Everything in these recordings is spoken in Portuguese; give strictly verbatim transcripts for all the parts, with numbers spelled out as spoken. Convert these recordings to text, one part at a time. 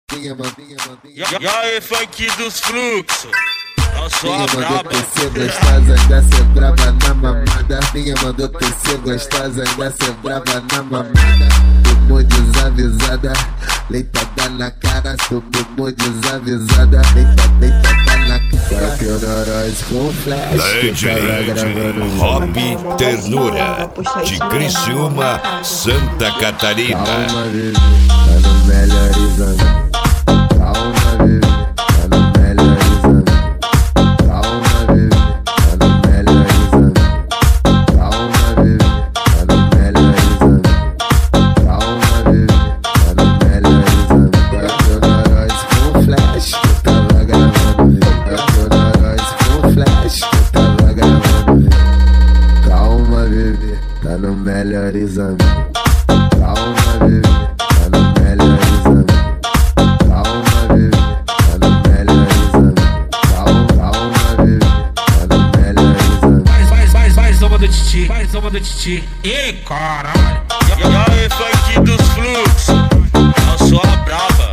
Minha mandinha, mandinha. E aí, funk dos fluxos? Eu sou Minha a mandou braba. crescer gostosa, ainda cê brava na mamada. Minha mandou crescer gostosa, ainda cê brava na mamada. Tomou desavisada, leitada na cara. Tomou desavisada, leita, leitada na cara. Que o Noróis com flash, que tava gravando. Hobby Ternura, de Criciúma, Santa Catarina. Calma, bebê, tá no melhor exame. Calma, bebê, tá no melhor exame. Calma, bebê, tá no melhor exame. Calma, bebê, tá no melhor exame. Calma, bebê, tá no melhor exame. Agora que o Noróis com flash, que tava gravando. Agora que o Noróis com flash, que tava gravando. Calma, bebê, tá no melhor exame. Calma, bebê, tá no melhor exame. Calma, bebê, tá no melhor exame. Calma, calma, bebê, tá no melhor exame. Faz, faz, faz, faz uma do titi, faz uma do titi. Ih, caralho. E aí, funk dos fluxos? Eu sou a braba.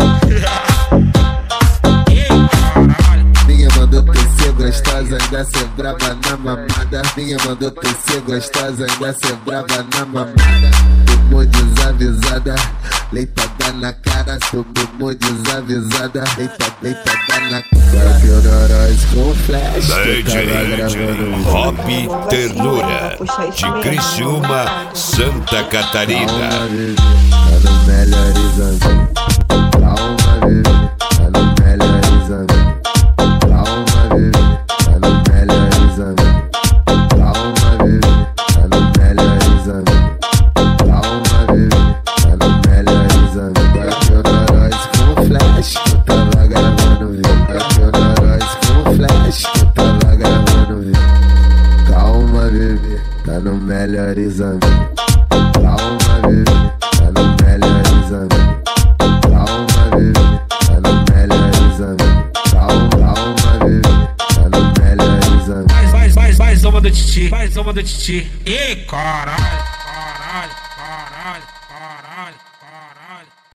Ih, caralho. Minha mandou crescer gostosa, ainda cê brava na mamada. Minha mandou crescer gostosa, ainda cê brava na mamada. Tomou desavisada, leitada na cara. Tomou desavisada, leita, leitada na cara. Que o Noróis com flash, que tava gravando. Hobby Ternura, de Criciúma, Santa Catarina. Calma, bebê, tá no melhor exame. Calma, bebê, tá no melhor exame. Calma, bebê, tá no melhor exame. Calma, bebê, tá no melhor exame. Calma, bebê, tá no melhor exame. Agora que o Noróis com flash, que tava gravando vídeo. Agora que o Noróis com flash, que tava gravando vídeo. Calma, bebê, tá no melhor exame. Calma, bebê, tá no melhor exame. Calma, bebê, tá no melhor exame. Calma, calma, bebê, tá no melhor exame. Faz, faz, faz, faz uma do titi, faz uma do titi. Ih, caralho, caralho, caralho.